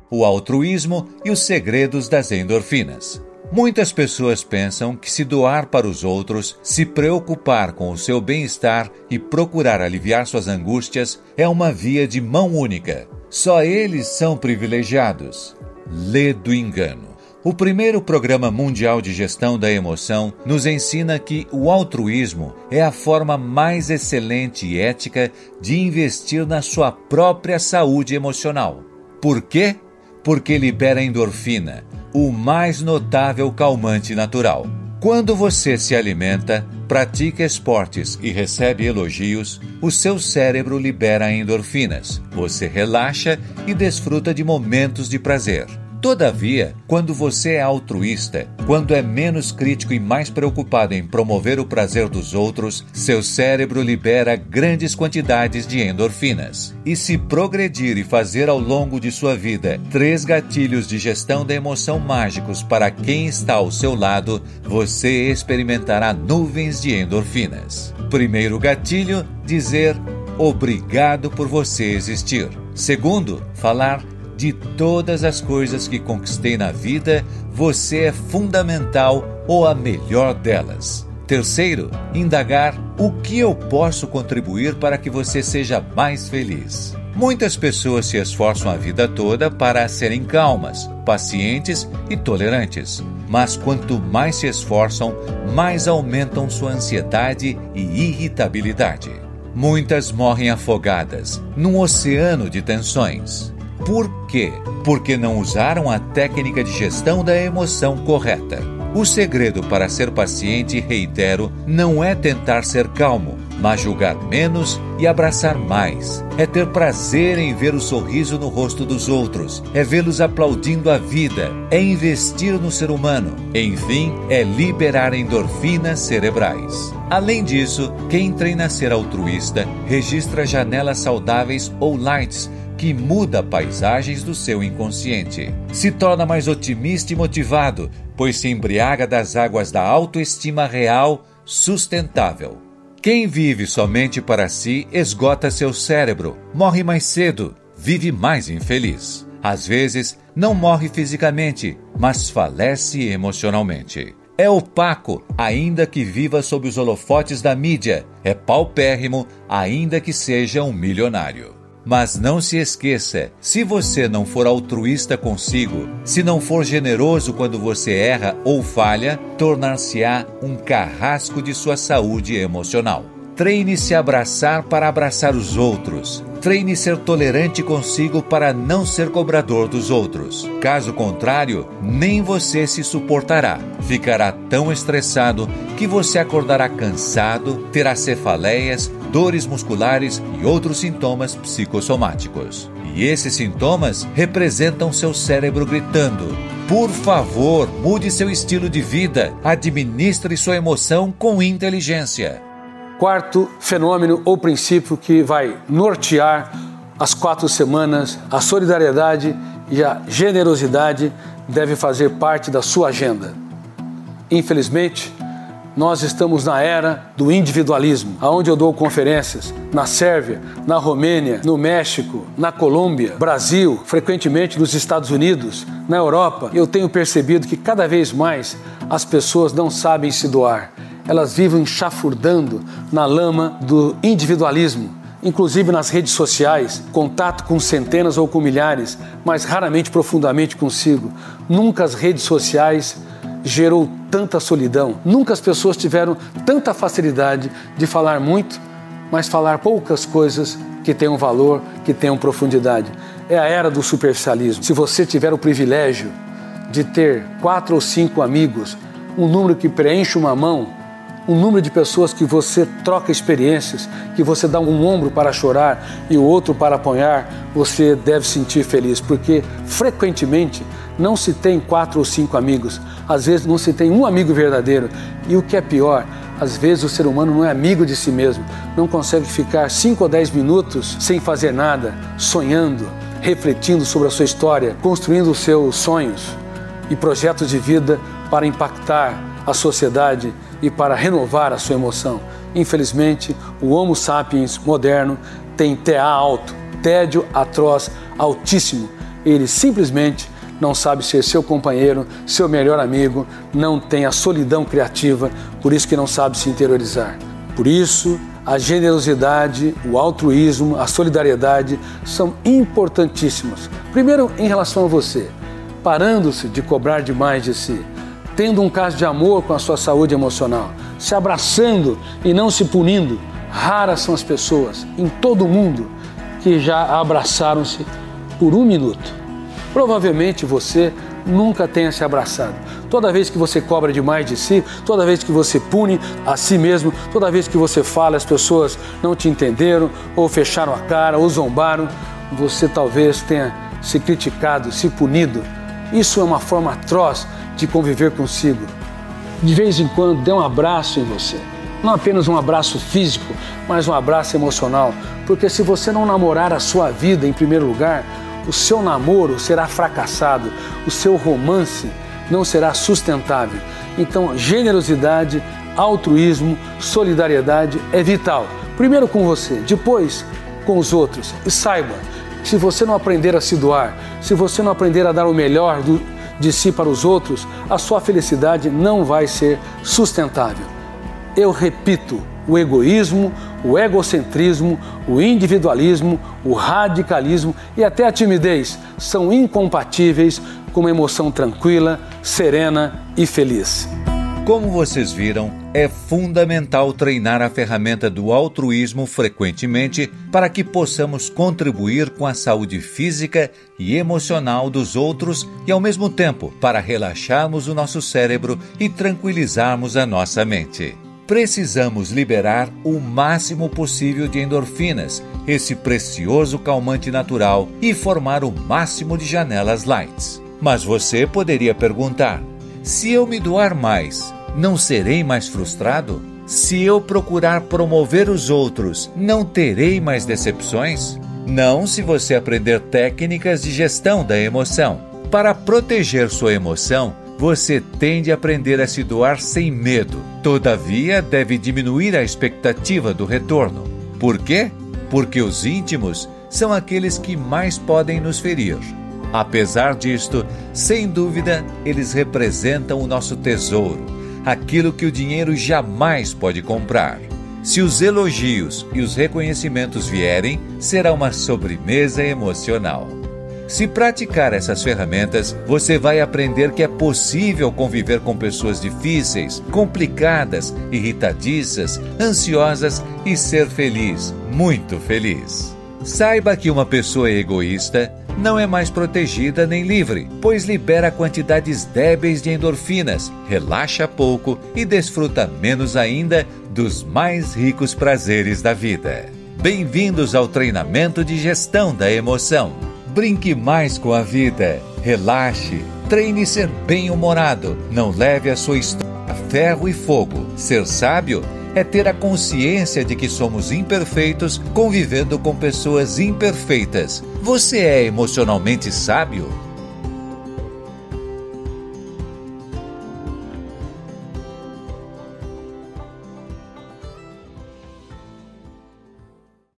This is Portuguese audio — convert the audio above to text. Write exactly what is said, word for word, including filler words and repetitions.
o altruísmo e os segredos das endorfinas. Muitas pessoas pensam que se doar para os outros, se preocupar com o seu bem-estar e procurar aliviar suas angústias é uma via de mão única. Só eles são privilegiados. Ledo engano. O primeiro Programa Mundial de Gestão da Emoção nos ensina que o altruísmo é a forma mais excelente e ética de investir na sua própria saúde emocional. Por quê? Porque libera endorfina, o mais notável calmante natural. Quando você se alimenta, pratica esportes e recebe elogios, o seu cérebro libera endorfinas. Você relaxa e desfruta de momentos de prazer. Todavia, quando você é altruísta, quando é menos crítico e mais preocupado em promover o prazer dos outros, seu cérebro libera grandes quantidades de endorfinas. E se progredir e fazer ao longo de sua vida três gatilhos de gestão da emoção mágicos para quem está ao seu lado, você experimentará nuvens de endorfinas. Primeiro gatilho, dizer obrigado por você existir. Segundo, falar de todas as coisas que conquistei na vida, você é fundamental ou a melhor delas. Terceiro, indagar o que eu posso contribuir para que você seja mais feliz. Muitas pessoas se esforçam a vida toda para serem calmas, pacientes e tolerantes. Mas quanto mais se esforçam, mais aumentam sua ansiedade e irritabilidade. Muitas morrem afogadas num oceano de tensões. Por quê? Porque não usaram a técnica de gestão da emoção correta. O segredo para ser paciente, reitero, não é tentar ser calmo, mas julgar menos e abraçar mais. É ter prazer em ver o sorriso no rosto dos outros, é vê-los aplaudindo a vida, é investir no ser humano. Enfim, é liberar endorfinas cerebrais. Além disso, quem treina a ser altruísta registra janelas saudáveis ou lights, que muda paisagens do seu inconsciente. Se torna mais otimista e motivado, pois se embriaga das águas da autoestima real, sustentável. Quem vive somente para si esgota seu cérebro, morre mais cedo, vive mais infeliz. Às vezes, não morre fisicamente, mas falece emocionalmente. É opaco, ainda que viva sob os holofotes da mídia. É paupérrimo, ainda que seja um milionário. Mas não se esqueça, se você não for altruísta consigo, se não for generoso quando você erra ou falha, tornar-se-á um carrasco de sua saúde emocional. Treine se abraçar para abraçar os outros. Treine ser tolerante consigo para não ser cobrador dos outros. Caso contrário, nem você se suportará. Ficará tão estressado que você acordará cansado, terá cefaleias, dores musculares e outros sintomas psicossomáticos. E esses sintomas representam seu cérebro gritando: por favor, mude seu estilo de vida, administre sua emoção com inteligência. Quarto fenômeno ou princípio que vai nortear as quatro semanas, a solidariedade e a generosidade deve fazer parte da sua agenda. Infelizmente, nós estamos na era do individualismo, onde eu dou conferências na Sérvia, na Romênia, no México, na Colômbia, Brasil, frequentemente nos Estados Unidos, na Europa. Eu tenho percebido que cada vez mais as pessoas não sabem se doar. Elas vivem chafurdando na lama do individualismo, inclusive nas redes sociais, contato com centenas ou com milhares, mas raramente profundamente consigo. Nunca as redes sociais gerou tanta solidão, nunca as pessoas tiveram tanta facilidade de falar muito, mas falar poucas coisas que tenham valor, que tenham profundidade. É a era do superficialismo. Se você tiver o privilégio de ter quatro ou cinco amigos, um número que preenche uma mão, um número de pessoas que você troca experiências, que você dá um ombro para chorar e o outro para apoiar, você deve sentir feliz, porque frequentemente não se tem quatro ou cinco amigos, às vezes não se tem um amigo verdadeiro. E o que é pior, às vezes o ser humano não é amigo de si mesmo, não consegue ficar cinco ou dez minutos sem fazer nada, sonhando, refletindo sobre a sua história, construindo os seus sonhos e projetos de vida para impactar a sociedade e para renovar a sua emoção. Infelizmente, o Homo sapiens moderno tem T A alto, tédio atroz altíssimo, ele simplesmente não sabe ser seu companheiro, seu melhor amigo, não tem a solidão criativa, por isso que não sabe se interiorizar. Por isso, a generosidade, o altruísmo, a solidariedade são importantíssimas. Primeiro, em relação a você, parando-se de cobrar demais de si, tendo um caso de amor com a sua saúde emocional, se abraçando e não se punindo. Raras são as pessoas em todo o mundo que já abraçaram-se por um minuto. Provavelmente você nunca tenha se abraçado. Toda vez que você cobra demais de si, toda vez que você pune a si mesmo, toda vez que você fala, as pessoas não te entenderam, ou fecharam a cara, ou zombaram, você talvez tenha se criticado, se punido. Isso é uma forma atroz de conviver consigo. De vez em quando, dê um abraço em você. Não apenas um abraço físico, mas um abraço emocional. Porque se você não namorar a sua vida em primeiro lugar, o seu namoro será fracassado, o seu romance não será sustentável. Então, generosidade, altruísmo, solidariedade é vital. Primeiro com você, depois com os outros. E saiba, se você não aprender a se doar, se você não aprender a dar o melhor do, de si para os outros, a sua felicidade não vai ser sustentável. Eu repito, o egoísmo, o egocentrismo, o individualismo, o radicalismo e até a timidez são incompatíveis com uma emoção tranquila, serena e feliz. Como vocês viram, é fundamental treinar a ferramenta do altruísmo frequentemente para que possamos contribuir com a saúde física e emocional dos outros e, ao mesmo tempo, para relaxarmos o nosso cérebro e tranquilizarmos a nossa mente. Precisamos liberar o máximo possível de endorfinas, esse precioso calmante natural, e formar o máximo de janelas lights. Mas você poderia perguntar: se eu me doar mais, não serei mais frustrado? Se eu procurar promover os outros, não terei mais decepções? Não, se você aprender técnicas de gestão da emoção. Para proteger sua emoção, você tem de aprender a se doar sem medo. Todavia, deve diminuir a expectativa do retorno. Por quê? Porque os íntimos são aqueles que mais podem nos ferir. Apesar disto, sem dúvida, eles representam o nosso tesouro, aquilo que o dinheiro jamais pode comprar. Se os elogios e os reconhecimentos vierem, será uma sobremesa emocional. Se praticar essas ferramentas, você vai aprender que é possível conviver com pessoas difíceis, complicadas, irritadiças, ansiosas e ser feliz, muito feliz. Saiba que uma pessoa egoísta não é mais protegida nem livre, pois libera quantidades débeis de endorfinas, relaxa pouco e desfruta menos ainda dos mais ricos prazeres da vida. Bem-vindos ao treinamento de gestão da emoção. Brinque mais com a vida, relaxe, treine ser bem-humorado, não leve a sua história a ferro e fogo. Ser sábio é ter a consciência de que somos imperfeitos convivendo com pessoas imperfeitas. Você é emocionalmente sábio?